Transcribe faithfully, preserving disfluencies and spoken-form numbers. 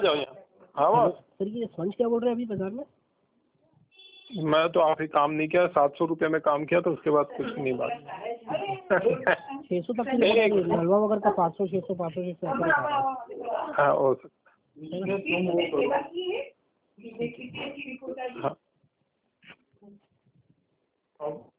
जाओ यहाँ। हाँ बॉस। सर ये स्पंज क्या बोल रहे हैं अभी बाजार में? मैं तो आखिरी काम नहीं किया, सात सौ रुपये में काम किया, तो उसके बाद कुछ नहीं बात। छः सौ तक हलवा वगैरह का पाँच सौ छः सौ पाँच सौ छः सौ। हाँ हो सकता। हाँ।